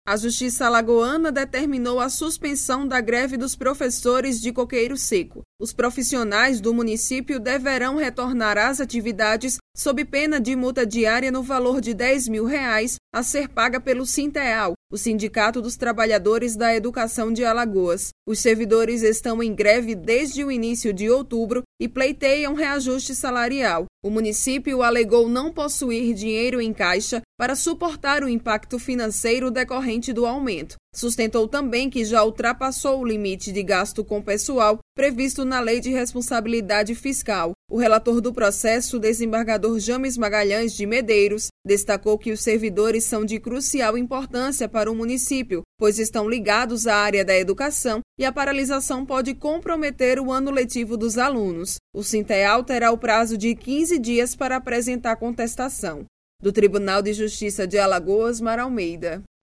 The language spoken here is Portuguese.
A Justiça alagoana determinou a suspensão da greve dos professores de Coqueiro Seco. Os profissionais do município deverão retornar às atividades sob pena de multa diária no valor de R$10 mil a ser paga pelo Sinteal, o Sindicato dos Trabalhadores da Educação de Alagoas. Os servidores estão em greve desde o início de outubro e pleiteiam reajuste salarial. O município alegou não possuir dinheiro em caixa para suportar o impacto financeiro decorrente do aumento. Sustentou também que já ultrapassou o limite de gasto com pessoal previsto na Lei de Responsabilidade Fiscal. O relator do processo, o desembargador James Magalhães de Medeiros, destacou que os servidores são de crucial importância para o município, pois estão ligados à área da educação e a paralisação pode comprometer o ano letivo dos alunos. O Sinteal terá o prazo de 15 dias para apresentar contestação. Do Tribunal de Justiça de Alagoas, Mara Almeida.